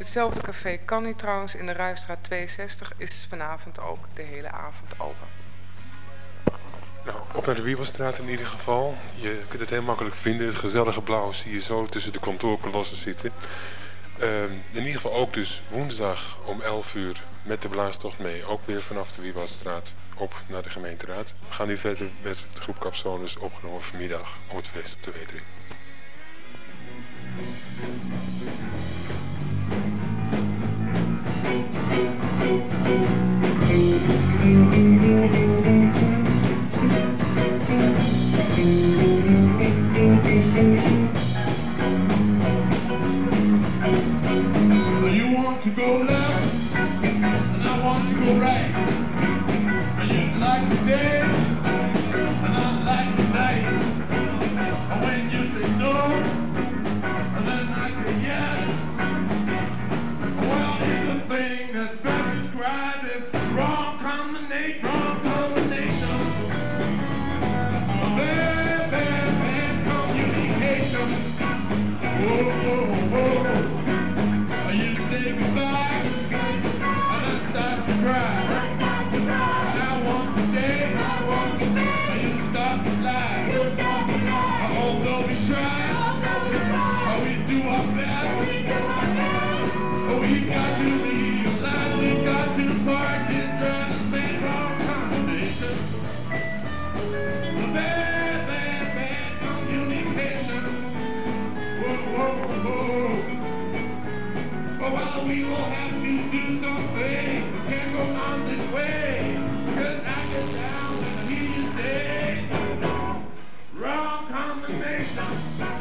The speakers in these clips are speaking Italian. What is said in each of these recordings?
Hetzelfde café kan niet trouwens in de Ruistraat 62 is vanavond ook de hele avond open. Nou, op naar de Wiebelstraat in ieder geval. Je kunt het heel makkelijk vinden. Het gezellige blauw zie je zo tussen de kantoorkolossen zitten. In ieder geval ook dus woensdag om 11 uur met de blaastocht mee. Ook weer vanaf de Wiebelstraat op naar de gemeenteraad. We gaan nu verder met de groep Capsonus opgenomen vanmiddag om het feest op de Wetering. You want to go left, and I want to go right. And you like the day, and I like the night. And when you say no, and then I say yes. Well, it's a thing that's best described as wrong combination, wrong combination. Bad, bad, bad communication. Whoa, whoa, whoa. You say goodbye, and I start to cry. I want to stay, and you start to lie. Although we try, we do our best. We got to realize, we got to part this bad, wrong combination. Bad, bad, bad communication. Whoa, whoa, whoa. Well, we will have to do something. We can't go on this way. Cause I get down when I hear you say wrong combination.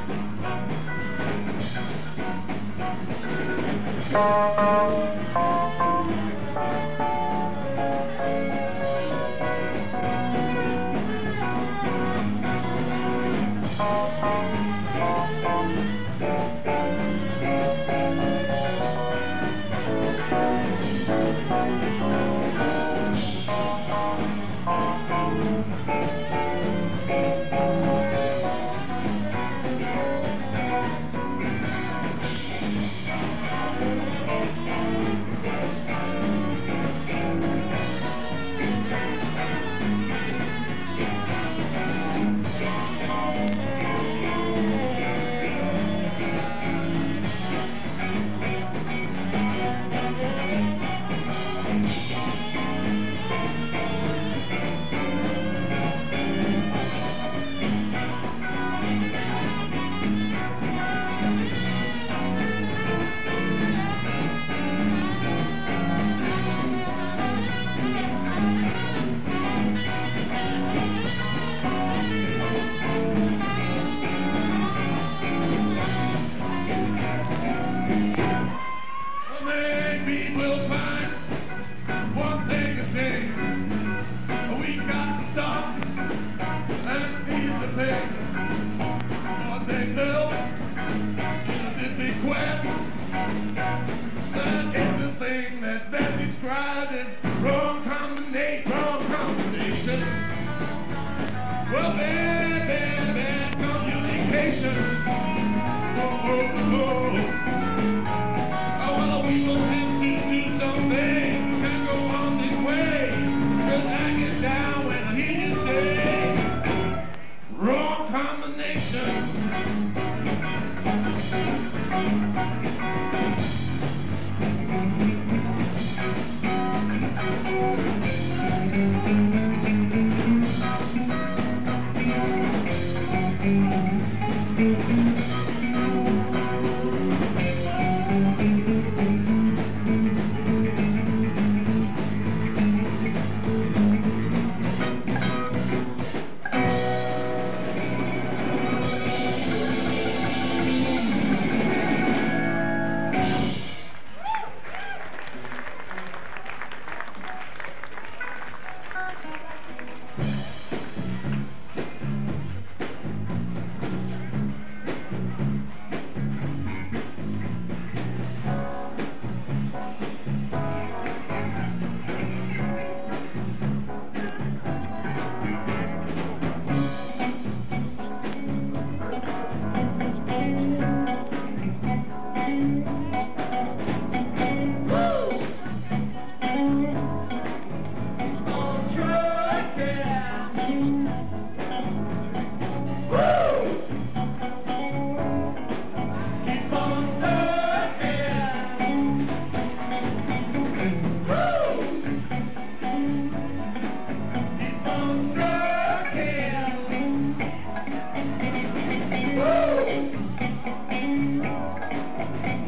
Well, bad, bad, bad communication. Whoa, whoa, whoa. Oh, well, we will have to do something. Can't go on this way. Cause I get down when I hear you say wrong combination.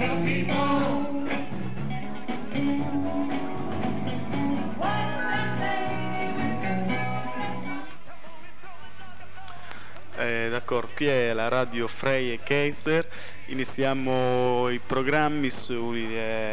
Well, keep on. D'accordo, qui è la radio Frey e Kaiser, iniziamo i programmi sui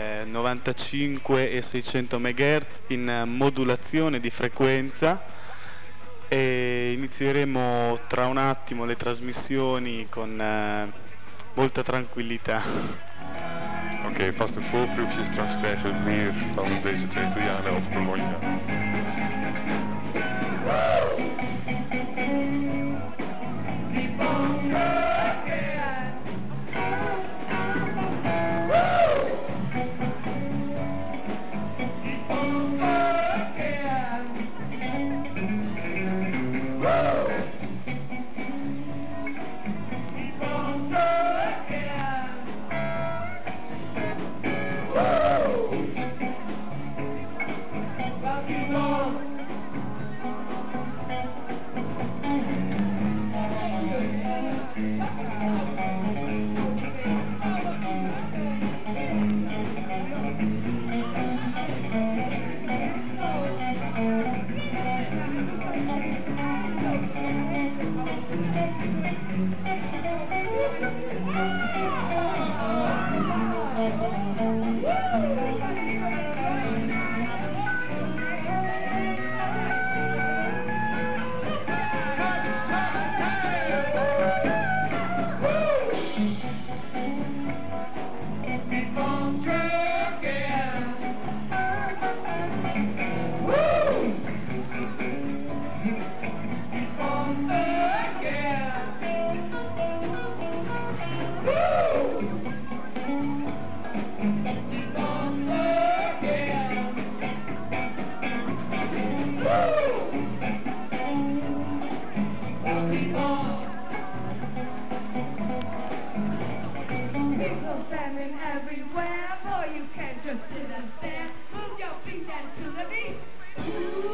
95 e 600 MHz in modulazione di frequenza e inizieremo tra un attimo le trasmissioni con molta tranquillità. Oké, vast een voorproefje. Straks krijgen we meer van deze twee Italianen over Bologna. Keep on trucking. Keep on trucking. Keep on trucking. Well, keep on. Keep on trucking. Woo! Keep on trucking. Woo! Keep on trucking. Woo! Well, keep on. People standing everywhere, boy, you can't just sit and stare. Move your feet and to the beat.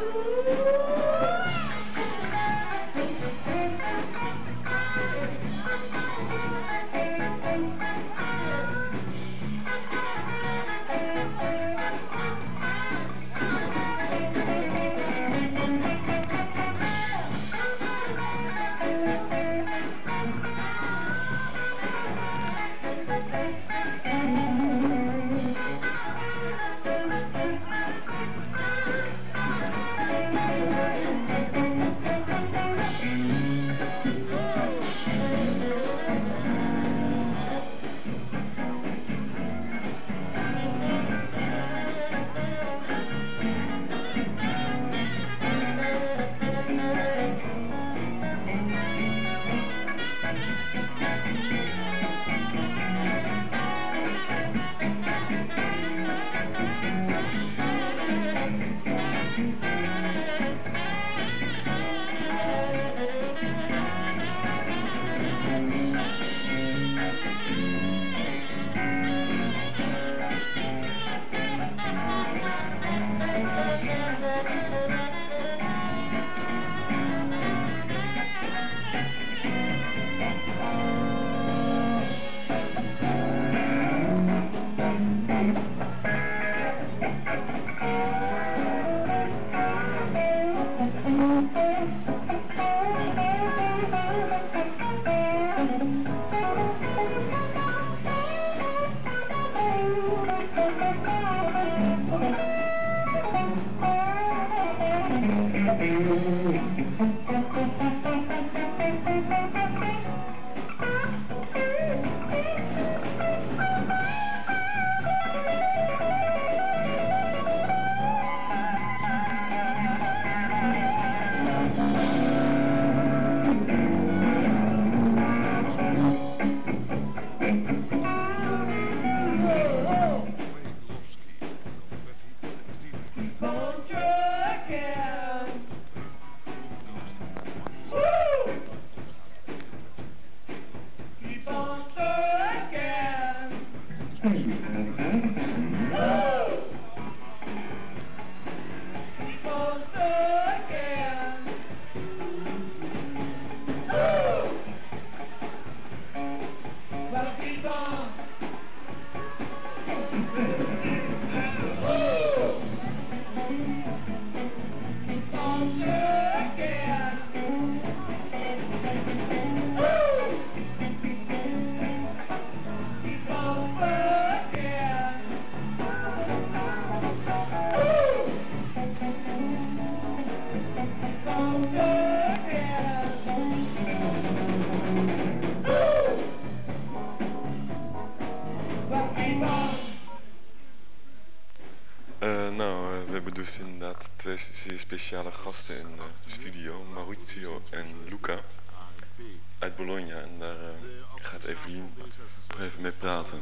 hebben dus inderdaad twee zeer speciale gasten in de studio, Maurizio en Luca uit Bologna. En daar gaat Evelien nog even mee praten.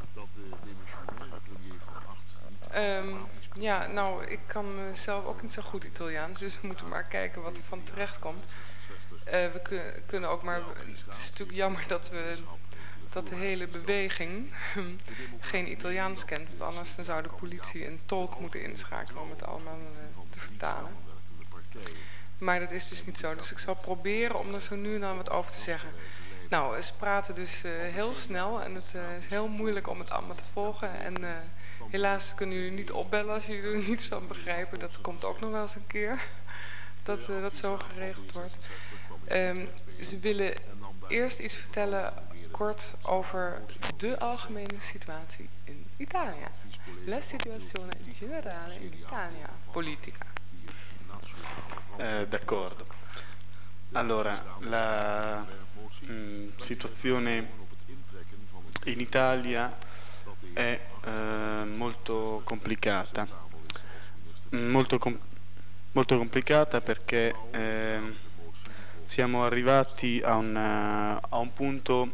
Ja, nou, ik kan zelf ook niet zo goed Italiaans, dus we moeten maar kijken wat er van terecht komt. We kunnen ook maar, het is natuurlijk jammer dat de hele beweging geen Italiaans kent, want anders dan zou de politie een tolk moeten inschakelen om het allemaal te vertalen. Maar dat is dus niet zo, dus ik zal proberen om er zo nu en dan wat over te zeggen. Nou, ze praten dus heel snel en het is heel moeilijk om het allemaal te volgen. En helaas kunnen jullie niet opbellen als jullie er niets van begrijpen. Dat komt ook nog wel eens een keer, dat dat zo geregeld wordt. Ze willen eerst iets vertellen kort over de algemene situatie in Italië. La situazione generale in Italia, politica. D'accordo. Allora, la situazione in Italia è molto complicata. Molto complicata perché siamo arrivati a un punto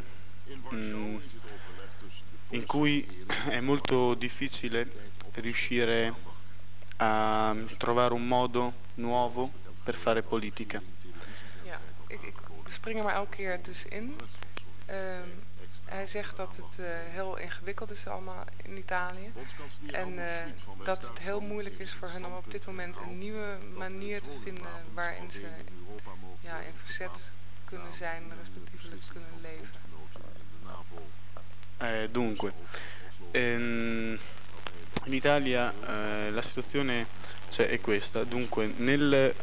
in cui è molto difficile riuscire a trovare un modo nuovo per fare politica. Ja, ik spring er maar elke keer tussenin. Hij zegt dat het heel ingewikkeld is allemaal in Italië. En dat het heel moeilijk is voor hen om op dit moment een nieuwe manier te vinden waarin ze in verzet kunnen zijn, respectievelijk kunnen leven. Dunque, in Italia la situazione è questa. Dunque, nel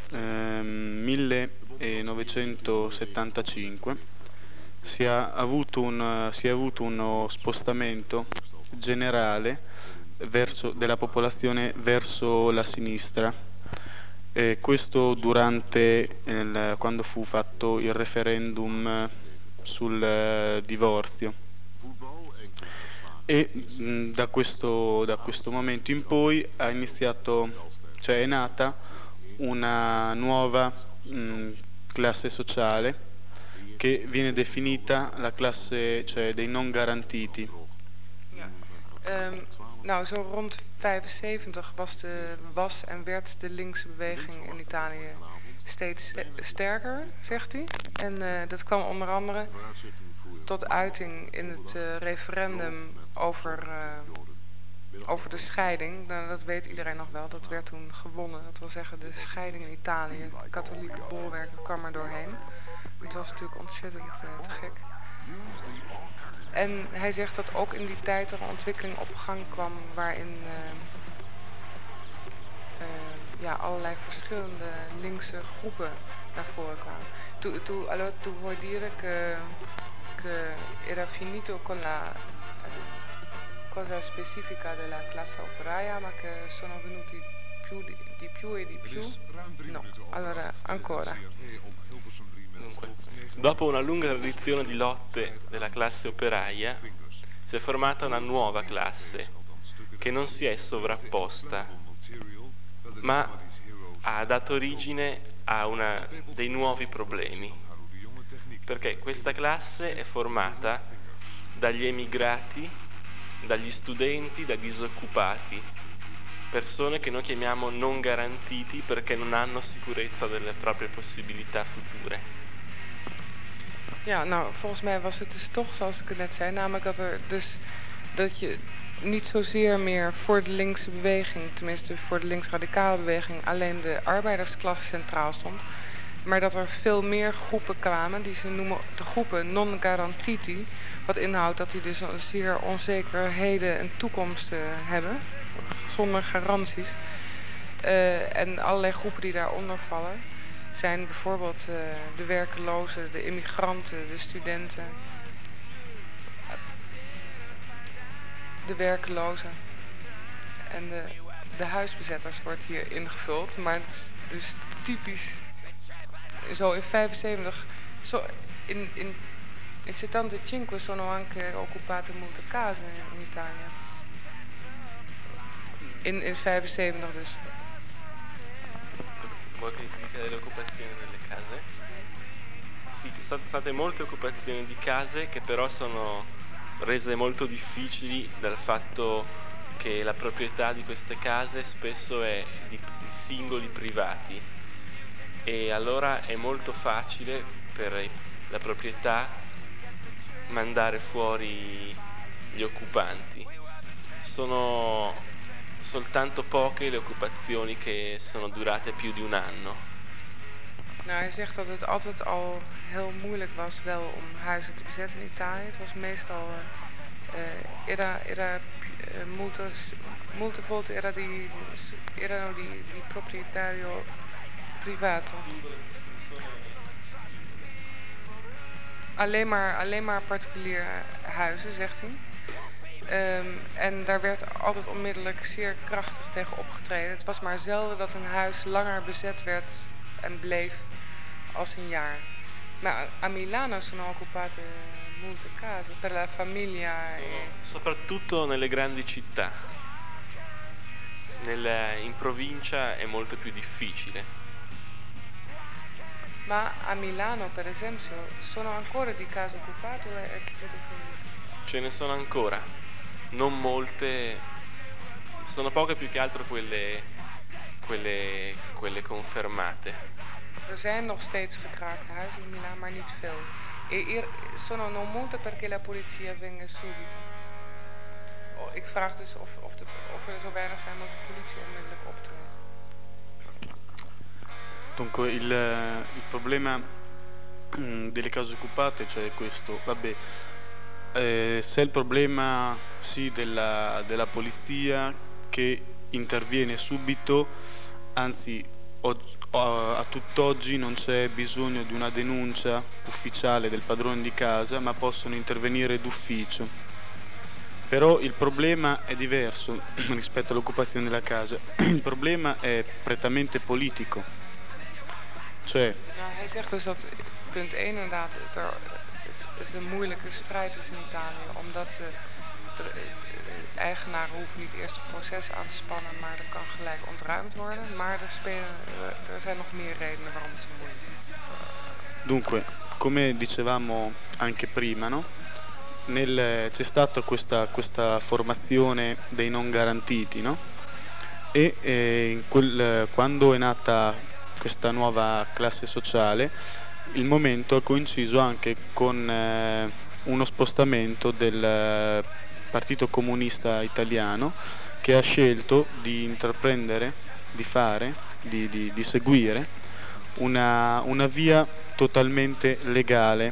1975 si è avuto uno spostamento generale della popolazione verso la sinistra. Questo durante quando fu fatto il referendum sul divorzio. E da questo momento in poi è nata una nuova classe sociale che viene definita la classe dei non garantiti. Ja. Nou, zo rond 75 was en werd de linkse beweging in Italië steeds sterker, zegt hij. En dat kwam onder andere tot uiting in het referendum over de scheiding. Nou, dat weet iedereen nog wel, dat werd toen gewonnen. Dat wil zeggen de scheiding in Italië, het katholieke bolwerk, dat kwam er doorheen. Het was natuurlijk ontzettend te gek. En hij zegt dat ook in die tijd er een ontwikkeling op gang kwam waarin allerlei verschillende linkse groepen naar voren kwamen. Tu vuoi dire che era finito con la cosa specifica della classe operaia, ma che sono venuti di più e di più? No, allora ancora. Dunque, dopo una lunga tradizione di lotte della classe operaia, si è formata una nuova classe che non si è sovrapposta, ma ha dato origine a dei nuovi problemi, perché questa classe è formata dagli emigrati, dagli studenti, dai disoccupati, persone che noi chiamiamo non garantiti perché non hanno sicurezza delle proprie possibilità future. Ja, nou, volgens mij was het dus toch, zoals ik het net zei, namelijk dat je niet zozeer meer voor de linkse beweging, tenminste voor de linksradicale beweging, alleen de arbeidersklasse centraal stond, maar dat er veel meer groepen kwamen, die ze noemen de groepen non garantiti, wat inhoudt dat die dus zeer onzekerheden en toekomst hebben, zonder garanties. En allerlei groepen die daaronder vallen zijn bijvoorbeeld de werkelozen, de immigranten, de studenten, de werkelozen en de huisbezetters wordt hier ingevuld. Maar het is dus typisch zo in 75, in 75 sono anche occupate molte case in Italië. In 75 dus. Vuoi che ti dica delle occupazioni delle case? Sì, ci sono state molte occupazioni di case che però sono rese molto difficili dal fatto che la proprietà di queste case spesso è di singoli privati e allora è molto facile per la proprietà mandare fuori gli occupanti. Sono soltanto poche le occupazioni che sono durate più di un anno. Nou, hij zegt dat het altijd al heel moeilijk was wel om huizen te bezetten in Italië. Het was meestal molte volte erano di proprietario privato. Alleen maar particulier huizen, zegt hij. En daar werd altijd onmiddellijk zeer krachtig tegen opgetreden. Het was maar zelden dat een huis langer bezet werd en bleef als een jaar. Maar a Milano sono occupate molte case per la famiglia. Soprattutto nelle grandi città. In provincia è molto più difficile. Ma a Milano, per esempio, sono ancora di case occupate o è tutto finito? Ce ne sono ancora, non molte, sono poche più che altro quelle confermate. Er zijn nog steeds gekraakte huizen in Milaan, maar niet veel. Sono non molte perché la polizia venga subito. Ik vraag dus of er zo weinig zijn dat de politie onmiddellijk optreedt. Dunque il problema delle case occupate, cioè questo, vabbè, se il problema sì della polizia che interviene subito, anzi a tutt'oggi non c'è bisogno di una denuncia ufficiale del padrone di casa, ma possono intervenire d'ufficio. Però il problema è diverso rispetto all'occupazione della casa. Il problema è prettamente politico. Cioè, Nou, hij zegt dus dat punt 1 inderdaad het een moeilijke strijd is in Italië, omdat de eigenaren hoeven niet eerst een proces aan te spannen, maar er kan gelijk ontruimd worden. Maar er zijn nog meer redenen waarom het zo moeilijk is. Dunque, come dicevamo anche prima, no? C'è stata questa formazione dei non garantiti, no? E quando è nata questa nuova classe sociale, il momento ha coinciso anche con uno spostamento del Partito Comunista Italiano, che ha scelto di intraprendere, di seguire una via totalmente legale,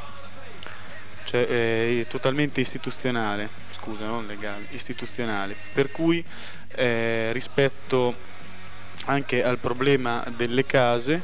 cioè totalmente istituzionale, scusa, non legale, istituzionale, per cui rispetto anche al problema delle case,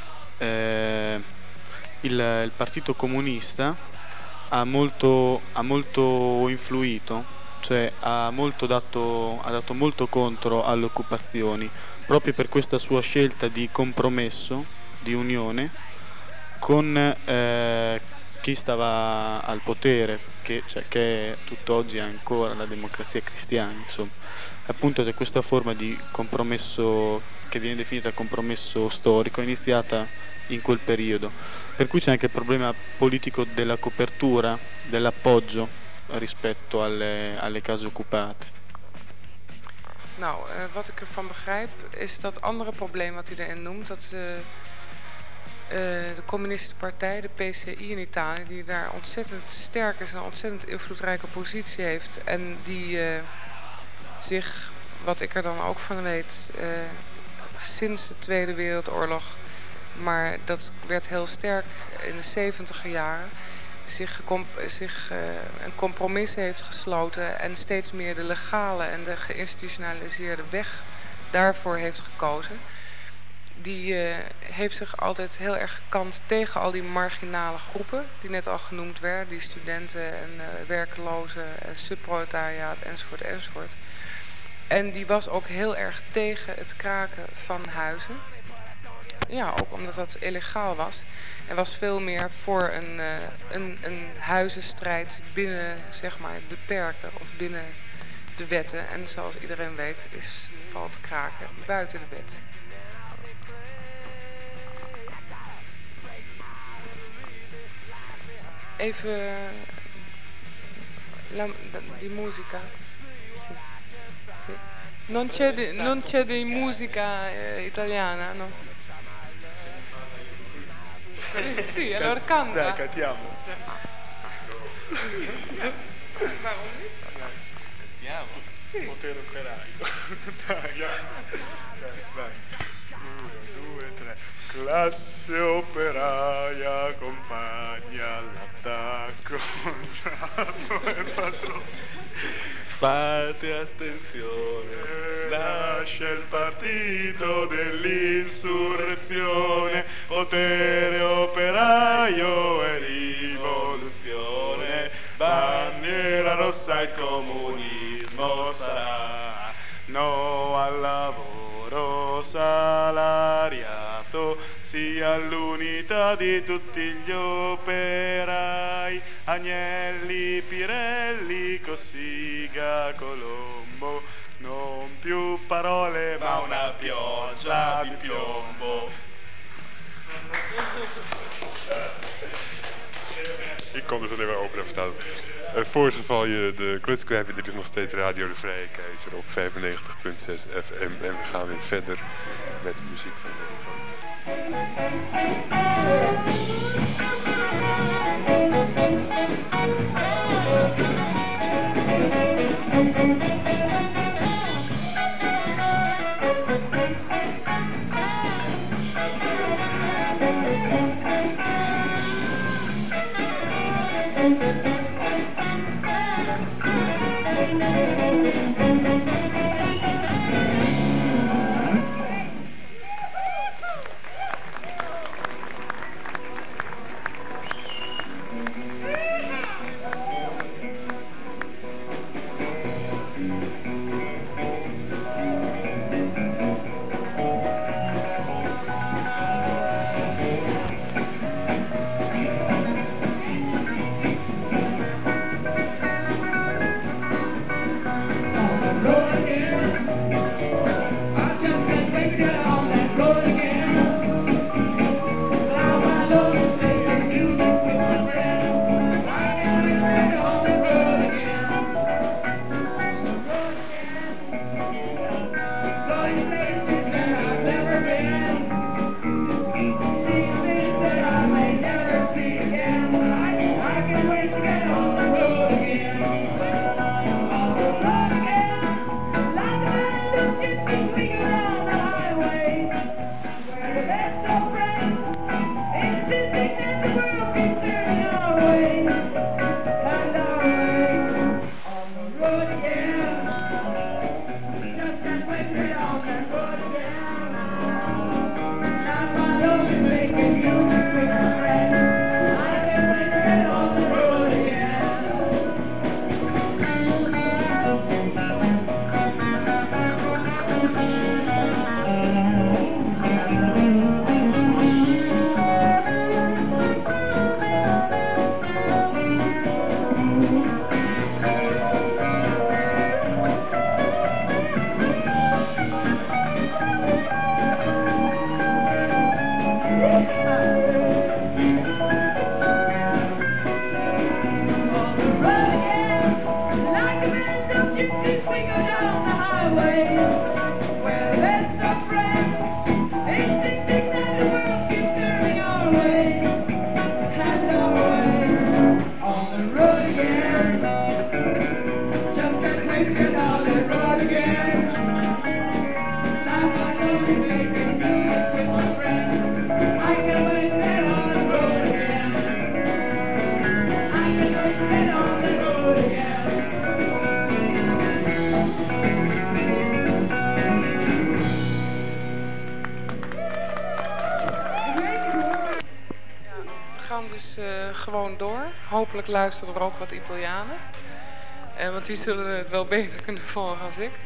il Partito Comunista ha molto influito, cioè ha dato molto contro alle occupazioni, proprio per questa sua scelta di compromesso, di unione con chi stava al potere, che tutt'oggi è ancora la Democrazia Cristiana, insomma. Appunto c'è questa forma di compromesso che viene definita compromesso storico, iniziata in quel periodo, per cui c'è anche il problema politico della copertura, dell'appoggio rispetto alle case occupate. Nou, wat ik ervan begrijp is dat andere probleem wat hij erin noemt, dat de communistische partij, de PCI in Italië, die daar ontzettend sterk is en een ontzettend invloedrijke positie heeft en die zich, wat ik er dan ook van weet, sinds de Tweede Wereldoorlog, maar dat werd heel sterk in de 70e jaren, een compromis heeft gesloten en steeds meer de legale en de geïnstitutionaliseerde weg daarvoor heeft gekozen. Die heeft zich altijd heel erg gekant tegen al die marginale groepen die net al genoemd werden, die studenten en werkelozen en subproletariaat enzovoort enzovoort. En die was ook heel erg tegen het kraken van huizen. Ja, ook omdat dat illegaal was. En was veel meer voor een huizenstrijd binnen, zeg maar, de perken of binnen de wetten. En zoals iedereen weet valt kraken buiten de wet. Even di musica. Sì. Sì. Non c'è di musica italiana, no? Sì, allora canta. Dai, cantiamo. Sì. Waarom niet? Andiamo. Sì. Potere operaio. Dai, vai. 1, 2, 3. Classe operaia, compagna all'attacco. Stato e patrono. Fate attenzione, Nasce il partito dell'insurrezione, potere operaio e rivoluzione, bandiera rossa il comunismo sarà, no al lavoro salariato, sì all'unità di tutti gli operai, Agnelli, Pirelli, Cossiga, Colombo, non più parole ma una pioggia di piombo. Ik kon dus alleen maar open hebben staan. Voor het geval je de kluts kwijt bent, dit is nog steeds Radio de Vrije Keizer op 95.6 FM. En we gaan weer verder met de muziek van de gewoon door. Hopelijk luisteren er ook wat Italianen. Want die zullen het wel beter kunnen volgen als ik.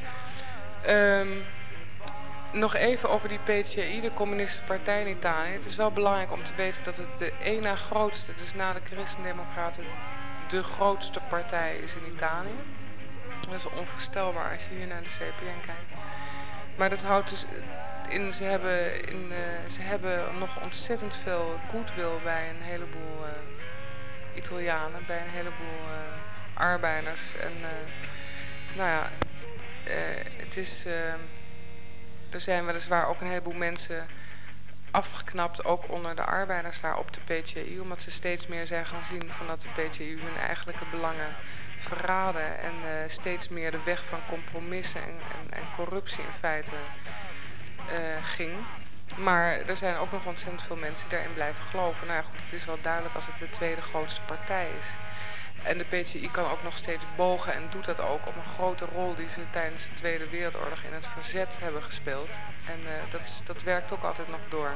Nog even over die PCI, de Communistische Partij in Italië. Het is wel belangrijk om te weten dat het de één na grootste, dus na de Christen-Democraten, de grootste partij is in Italië. Dat is onvoorstelbaar als je hier naar de CPN kijkt. Maar dat houdt dus in, ze hebben nog ontzettend veel goodwill bij een heleboel Italianen, bij een heleboel arbeiders. En nou ja, het is, er zijn weliswaar ook een heleboel mensen afgeknapt, ook onder de arbeiders daar op de PTI, omdat ze steeds meer zijn gaan zien van dat de PTI hun eigenlijke belangen verraden en steeds meer de weg van compromissen en corruptie in feite ging. Maar er zijn ook nog ontzettend veel mensen die daarin blijven geloven. Nou ja, goed, het is wel duidelijk als het de tweede grootste partij is. En de PTI kan ook nog steeds bogen en doet dat ook op een grote rol die ze tijdens de Tweede Wereldoorlog in het verzet hebben gespeeld. En dat werkt ook altijd nog door.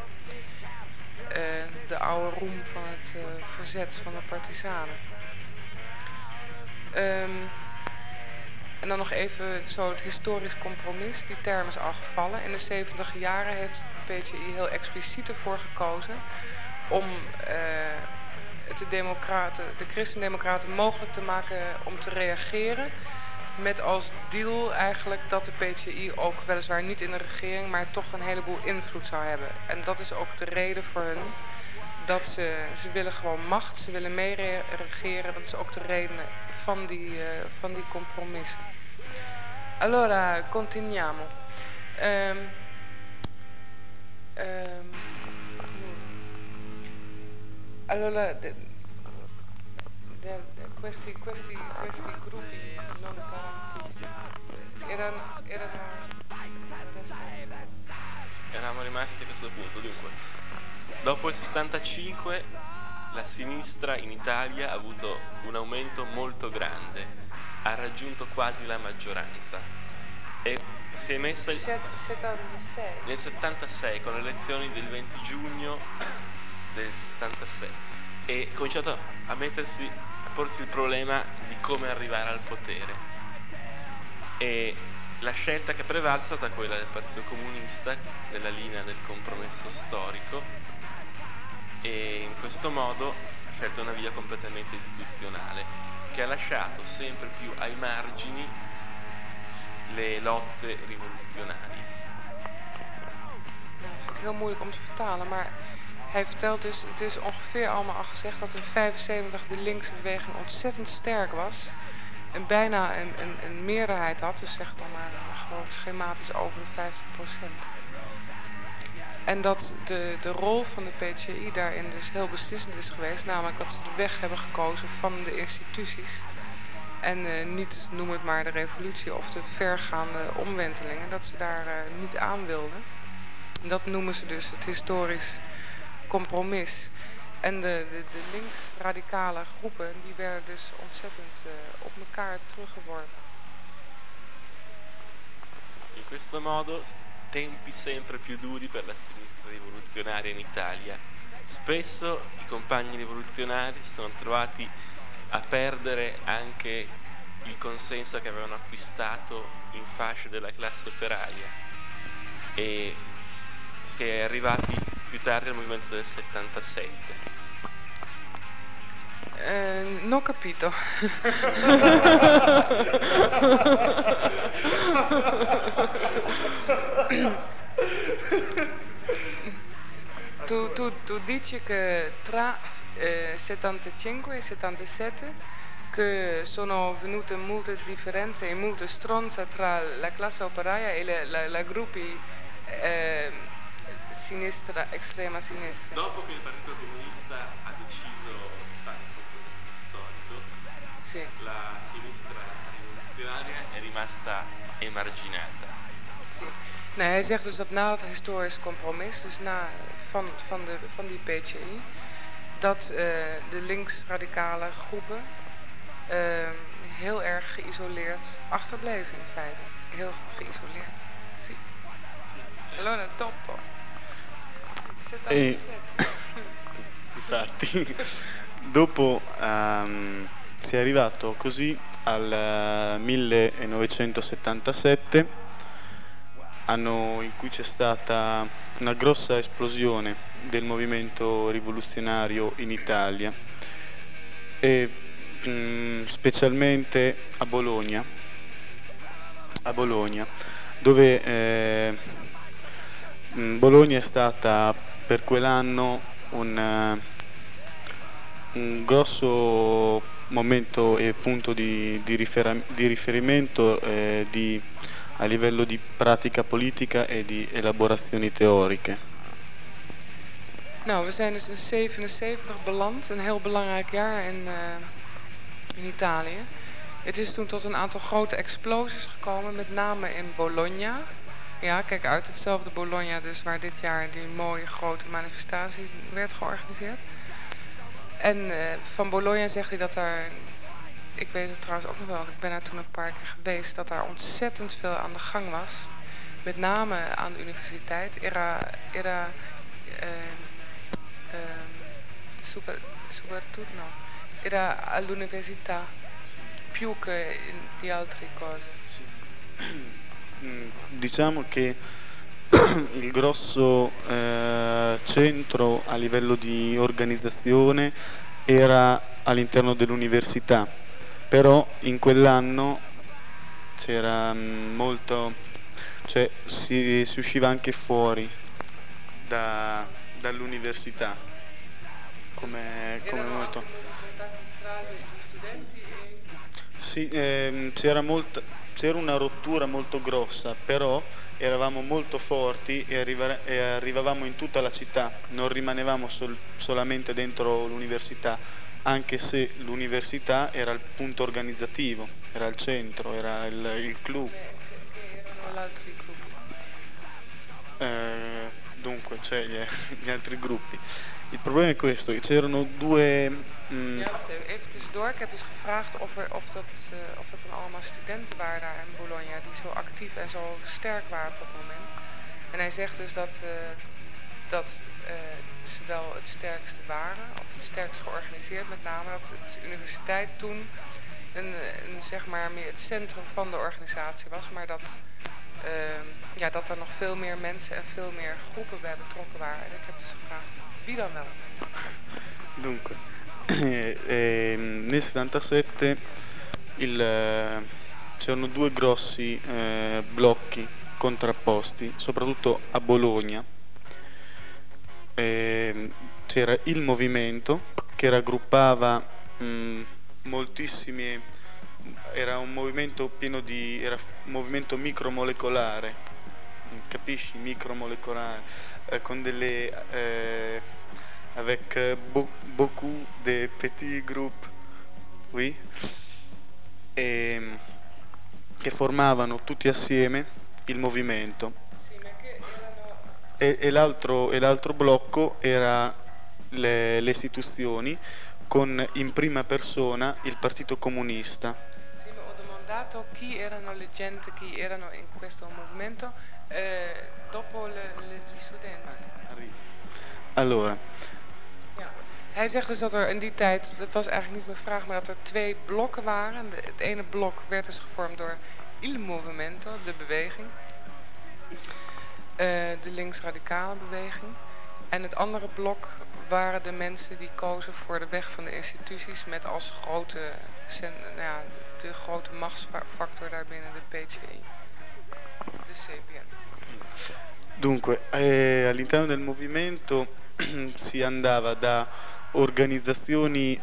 De oude roem van het verzet van de partisanen. En dan nog even zo het historisch compromis. Die term is al gevallen. In de 70 jaren heeft de PTI heel expliciet ervoor gekozen om de christendemocraten mogelijk te maken om te reageren. Met als deal eigenlijk dat de PTI ook weliswaar niet in de regering, maar toch een heleboel invloed zou hebben. En dat is ook de reden voor hun. Dat ze willen gewoon macht, ze willen meeregeren. Dat is ook de reden van die compromissen. Allora, continuiamo. Allora, questi gruppi non Eravamo rimasti a questo punto, dunque. Dopo il 75 la sinistra in Italia ha avuto un aumento molto grande, ha raggiunto quasi la maggioranza e si è messa nel 76 con le elezioni del 20 giugno del 76 e ha cominciato a porsi il problema di come arrivare al potere e la scelta che è prevalsa è stata quella del Partito Comunista, della linea del compromesso storico, e in questo modo ha scelto una via completamente istituzionale che ha lasciato sempre più ai margini le lotte rivoluzionarie. Dat vind ik heel moeilijk om te vertalen, maar hij vertelt dus, het is ongeveer allemaal al gezegd dat in 75 de linkse beweging ontzettend sterk was en bijna een meerderheid had, dus zeg dan maar gewoon schematisch over de 50%. En dat de rol van de PTI daarin dus heel beslissend is geweest, namelijk dat ze de weg hebben gekozen van de instituties en niet, noem het maar, de revolutie of de vergaande omwentelingen, dat ze daar niet aan wilden. En dat noemen ze dus het historisch compromis. En de linksradicale groepen, die werden dus ontzettend op elkaar teruggeworpen. In questo modo tempi sempre più duri per la sinistra rivoluzionaria in Italia. Spesso i compagni rivoluzionari si sono trovati a perdere anche il consenso che avevano acquistato in fasce della classe operaia e si è arrivati più tardi al movimento del 77. Non capito. Tu dici che tra 75 e 77 che sono venute molte differenze e molte stronze tra la classe operaia e la gruppi sinistra, estrema sinistra. Dopo che il Partito Comunista ha deciso di fare un compromesso storico, Sì. la sinistra rivoluzionaria è rimasta emarginata. Sì. Nee, hij zegt dus dat na het historisch compromis, dus van die PTI, dat de linksradicale groepen heel erg geïsoleerd achterbleven in feite. Heel geïsoleerd. Sì. Allora, dopo. E infatti dopo si è arrivato così al 1977, anno in cui c'è stata una grossa esplosione del movimento rivoluzionario in Italia e specialmente a Bologna dove Bologna è stata per quell'anno un grosso momento e punto di riferimento a livello di pratica politica e di elaborazioni teoriche. Nou, we zijn dus in 77 beland, een heel belangrijk jaar in Italië. Het is toen tot een aantal grote explosies gekomen, met name in Bologna. Ja, kijk uit, hetzelfde Bologna dus waar dit jaar die mooie grote manifestatie werd georganiseerd. En van Bologna zegt hij dat daar, ik weet het trouwens ook nog wel, ik ben daar toen een paar keer geweest, dat daar ontzettend veel aan de gang was. Met name aan de universiteit. Era all'università più che di altre cose. Diciamo che il grosso centro a livello di organizzazione era all'interno dell'università, però in quell'anno c'era molto, cioè si usciva anche fuori dall'università come molto. Sì, c'era una rottura molto grossa, però eravamo molto forti e arrivavamo in tutta la città, non rimanevamo solamente dentro l'università, anche se l'università era il punto organizzativo, era il centro, era il clou. Dunque, cioè gli altri gruppi. Il problema è questo, che c'erano due... Ja, even tussendoor. Ik heb dus gevraagd of dat dan allemaal studenten waren daar in Bologna die zo actief en zo sterk waren op dat moment. En hij zegt dus dat ze wel het sterkste waren, of het sterkst georganiseerd, met name dat de universiteit toen zeg maar meer het centrum van de organisatie was, maar dat er nog veel meer mensen en veel meer groepen bij betrokken waren. En ik heb dus gevraagd, wie dan wel? Dunque, nel 77 c'erano due grossi blocchi contrapposti, soprattutto a Bologna. C'era il movimento che raggruppava moltissimi, era un movimento era un movimento micromolecolare, capisci? Micromolecolare, con delle avec beaucoup de petits groupes, oui, che formavano tutti assieme il movimento. E l'altro blocco era le istituzioni con in prima persona il Partito Comunista. Sì, ma ho domandato chi erano le gente, chi erano in questo movimento dopo gli studenti. Allora, hij zegt dus dat er in die tijd, dat was eigenlijk niet mijn vraag, maar dat er twee blokken waren. Het ene blok werd dus gevormd door Il Movimento, de beweging. De linksradicale beweging. En het andere blok waren de mensen die kozen voor de weg van de instituties met als de grote machtsfactor daarbinnen de PCI. De CPN. Dunque, all'interno del movimento si andava da organizzazioni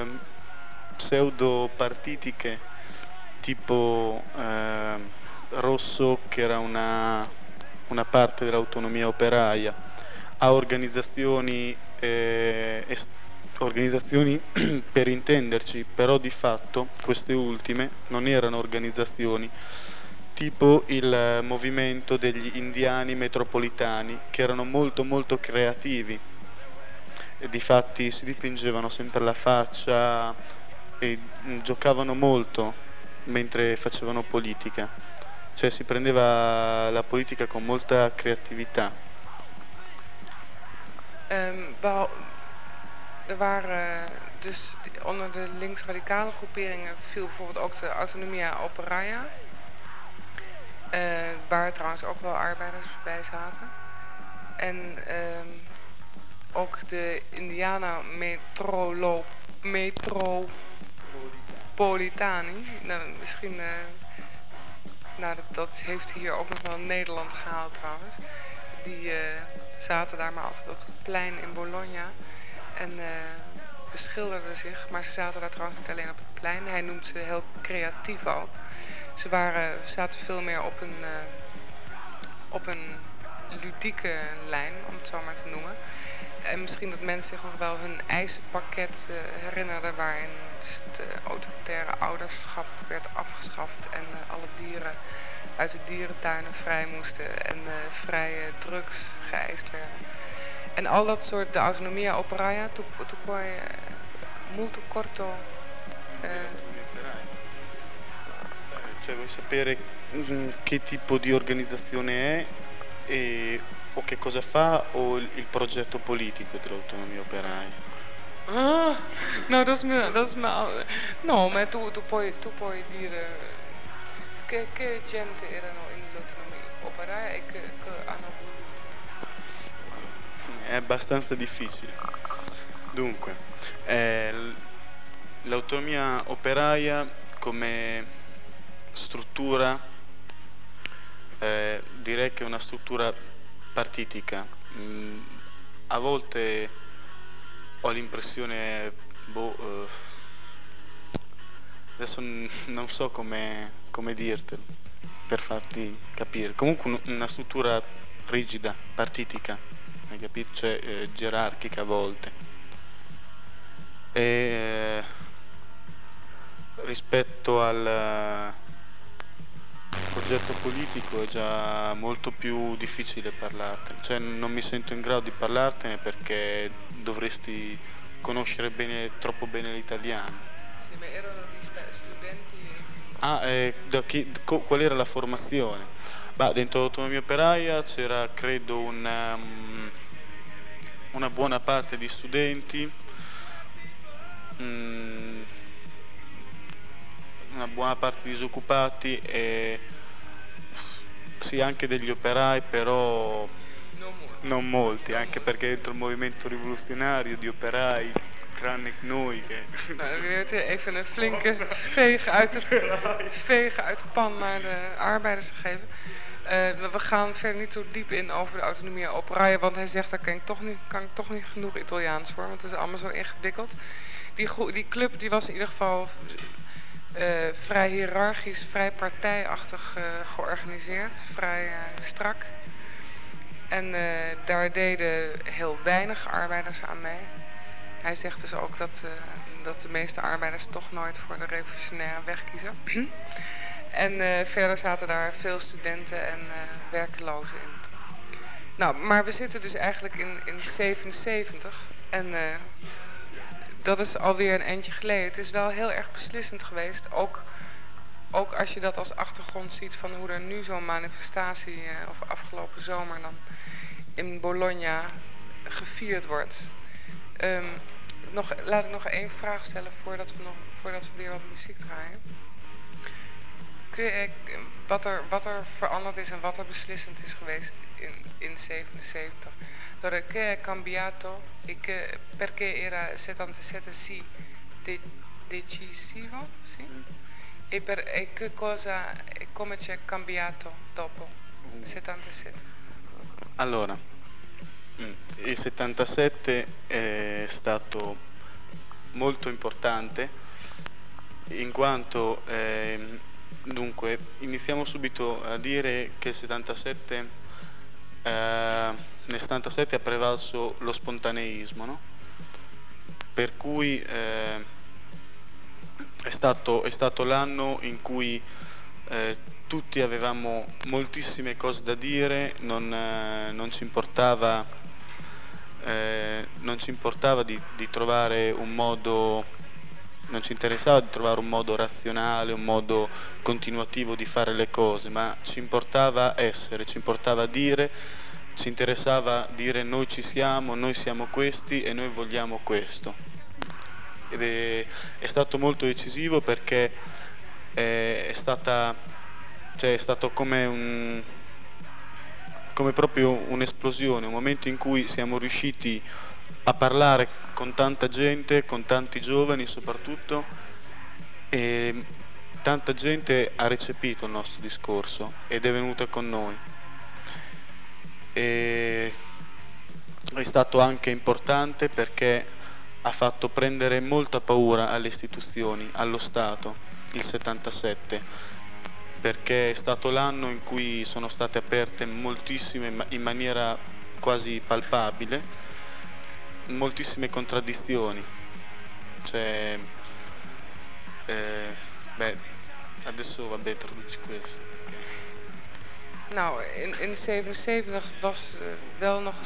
pseudo-partitiche tipo Rosso, che era una parte dell'autonomia operaia, a organizzazioni per intenderci, però di fatto queste ultime non erano organizzazioni, tipo il movimento degli indiani metropolitani, che erano molto molto creativi e difatti si dipingevano sempre la faccia e giocavano molto mentre facevano politica, cioè si prendeva la politica con molta creatività. Er waren dus onder de linksradicale groeperingen viel bijvoorbeeld ook de Autonomia Operaia. Waar trouwens ook wel arbeiders bij zaten. En ook de Indiana Metropolitani. Nou, misschien, dat heeft hier ook nog wel Nederland gehaald trouwens. Die zaten daar maar altijd op het plein in Bologna. En beschilderden zich, maar ze zaten daar trouwens niet alleen op het plein. Hij noemt ze heel creatief ook. Ze zaten veel meer op een ludieke lijn, om het zo maar te noemen. En misschien dat mensen zich nog wel hun eisenpakket herinnerden, waarin dus het autoritaire ouderschap werd afgeschaft en alle dieren uit de dierentuinen vrij moesten en vrije drugs geëist werden. En al dat soort, de autonomia operaia, tu puoi molto corto. Cioè, vuoi sapere che tipo di organizzazione è o che cosa fa o il progetto politico dell'autonomia operaia? Ah, nou, dat is me no, ma tu puoi dire che gente erano in l'autonomia operaia e che hanno voluto. È abbastanza difficile. Dunque, l'autonomia operaia come struttura, direi che è una struttura partitica. A volte ho l'impressione, adesso non so come dirtelo per farti capire. Comunque una struttura rigida, partitica, hai capito? Cioè gerarchica a volte. E rispetto al progetto politico è già molto più difficile parlartene, cioè non mi sento in grado di parlartene perché dovresti conoscere troppo bene l'italiano. Sì, ma erano studenti. Qual era la formazione? Dentro l'autonomia operaia c'era credo una buona parte di studenti, una buona parte di disoccupati e sì, anche degli operai, però non molti, anche perché dentro il movimento rivoluzionario di operai, tranne noi che... Nou, even een flinke veeg uit de pan naar de arbeiders gegeven. We gaan verder niet zo diep in over de autonomie operaia, want hij zegt, daar kan ik toch niet genoeg Italiaans voor, want het is allemaal zo ingewikkeld. Die club die was in ieder geval vrij hiërarchisch, vrij partijachtig georganiseerd, vrij strak. En daar deden heel weinig arbeiders aan mee. Hij zegt dus ook dat de meeste arbeiders toch nooit voor de revolutionaire weg kiezen. En verder zaten daar veel studenten en werkelozen in. Nou, maar we zitten dus eigenlijk in 77 en dat is alweer een eindje geleden. Het is wel heel erg beslissend geweest, ook als je dat als achtergrond ziet van hoe er nu zo'n manifestatie, of afgelopen zomer dan, in Bologna gevierd wordt. Laat ik nog één vraag stellen voordat we weer wat muziek draaien. Wat er veranderd is en wat er beslissend is geweest in 77. Allora, che è cambiato e perché era 77 sì decisivo, sì? E che cosa e come c'è cambiato dopo 77? Allora, il 77 è stato molto importante in quanto dunque iniziamo subito a dire che nel 77 ha prevalso lo spontaneismo, no? Per cui è stato l'anno in cui tutti avevamo moltissime cose da dire, non ci importava di trovare un modo, non ci interessava di trovare un modo razionale, un modo continuativo di fare le cose, ma ci importava ci importava dire, ci interessava dire noi ci siamo, noi siamo questi e noi vogliamo questo. Ed è stato molto decisivo perché è stato come proprio un'esplosione, un momento in cui siamo riusciti a parlare con tanta gente, con tanti giovani soprattutto, e tanta gente ha recepito il nostro discorso ed è venuta con noi. E è stato anche importante perché ha fatto prendere molta paura alle istituzioni, allo Stato, il 77, perché è stato l'anno in cui sono state aperte moltissime, in maniera quasi palpabile, moltissime contraddizioni. Cioè, adesso vabbè, traduci questo. Nou, in 77 was wel nog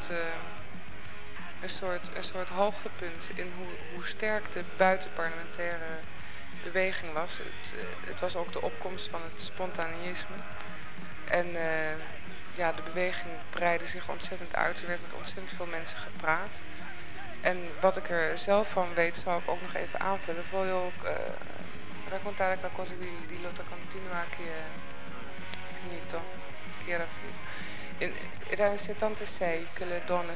een soort hoogtepunt in hoe sterk de buitenparlementaire beweging was. Het was ook de opkomst van het spontaneïsme. En ja, de beweging breidde zich ontzettend uit. Er werd met ontzettend veel mensen gepraat. En wat ik er zelf van weet, zal ik ook nog even aanvullen. Voglio raccontare qualcosa di lotta continua che è finito. Che era finito. Era nel 76 che le donne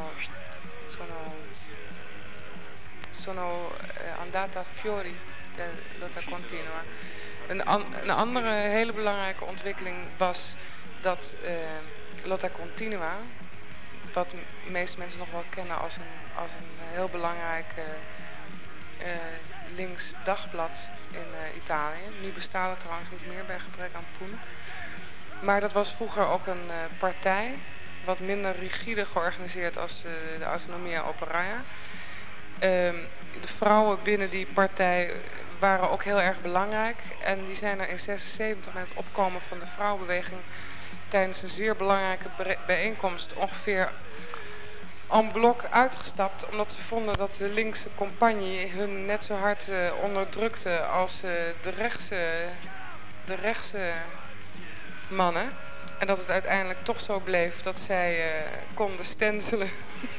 sono andate a fiori della lotta continua. Een andere hele belangrijke ontwikkeling was dat lotta continua, wat de meeste mensen nog wel kennen als een heel belangrijk links dagblad in Italië. Nu bestaat het trouwens niet meer bij gebrek aan poen. Maar dat was vroeger ook een partij, wat minder rigide georganiseerd als de Autonomia Operaia. De vrouwen binnen die partij waren ook heel erg belangrijk. En die zijn er in 1976 met het opkomen van de vrouwenbeweging tijdens een zeer belangrijke bijeenkomst ongeveer en bloc uitgestapt. Omdat ze vonden dat de linkse compagnie hun net zo hard onderdrukte als de rechtse mannen. En dat het uiteindelijk toch zo bleef dat zij konden stencelen.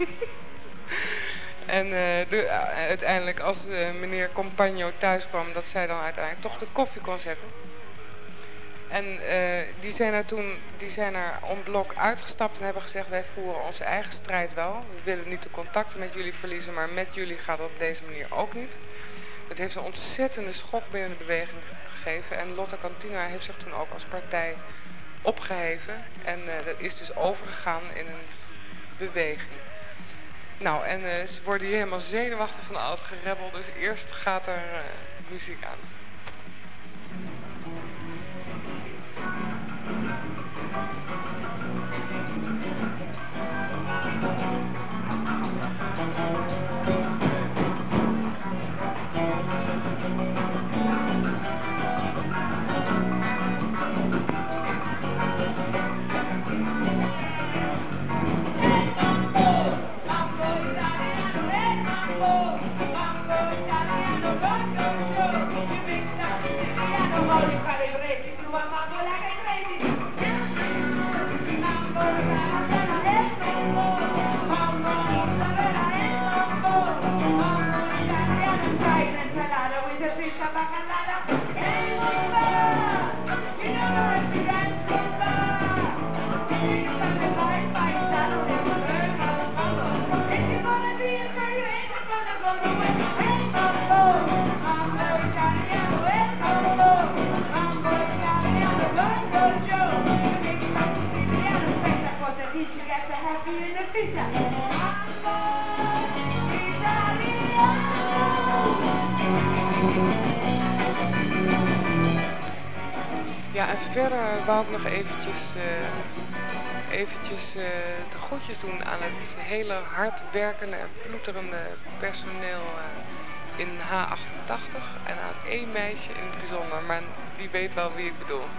En uiteindelijk als meneer Compagno thuis kwam, dat zij dan uiteindelijk toch de koffie kon zetten. En die zijn er en bloc uitgestapt en hebben gezegd, wij voeren onze eigen strijd wel. We willen niet de contacten met jullie verliezen, maar met jullie gaat het op deze manier ook niet. Het heeft een ontzettende schok binnen de beweging gegeven. En Lotta Continua heeft zich toen ook als partij opgeheven. En dat is dus overgegaan in een beweging. Nou, en ze worden hier helemaal zenuwachtig van al het gerebbel. Dus eerst gaat er muziek aan. Ja, en verder wou ik nog eventjes de groetjes doen aan het hele hardwerkende en ploeterende personeel in H88 en aan één meisje in het bijzonder, maar die weet wel wie ik bedoel.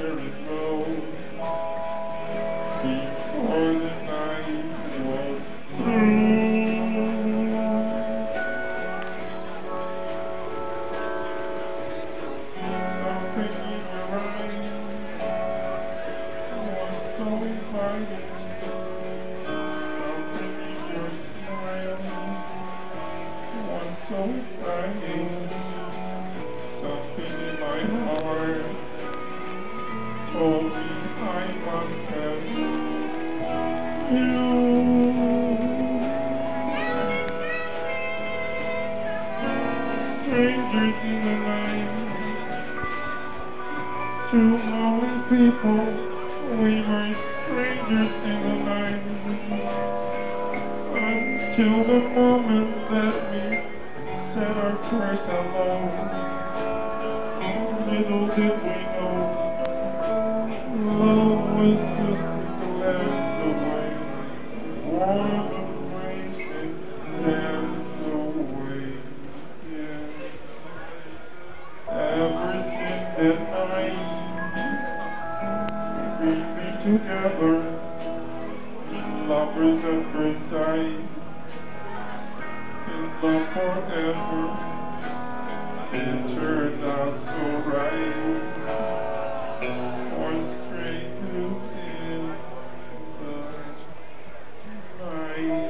very low. Before the night was through. Something in your eyes was so inviting. Something in your smile was so exciting. Something in my heart told me I must have you. Strangers in the night, two lonely people, we were strangers in the night, until the moment that we said our first hello. Little did we know, love was just a glance away, warm embrace and dance away. Ever since that night, we've been together, lovers at first sight, in love forever. It turned out so right, for strangers in the night.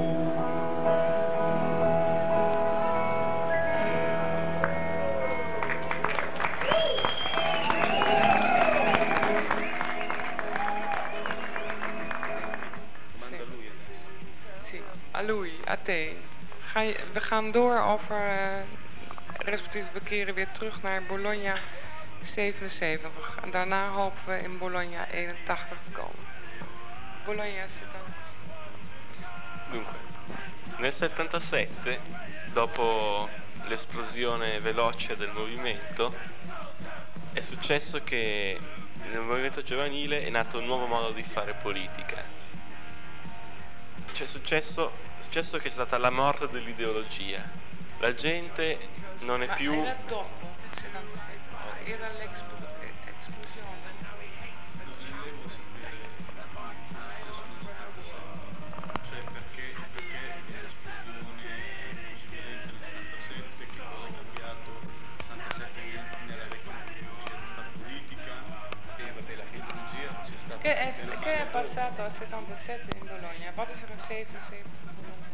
Sì, a lui, a te. We gaan door over, respectief we keren weer terug naar Bologna 77. En daarna hopen we in Bologna 81 te komen. Bologna 77. Dunque, nel 77, dopo l'esplosione veloce del movimento, è successo che nel movimento giovanile è nato un nuovo modo di fare politica. Cioè è successo che c'è stata la morte dell'ideologia. La gente non è più... Era dopo 77, era l'esplosione. Cioè perché Che è passato al 77 in Bologna? Wat is er in 77 in Bologna?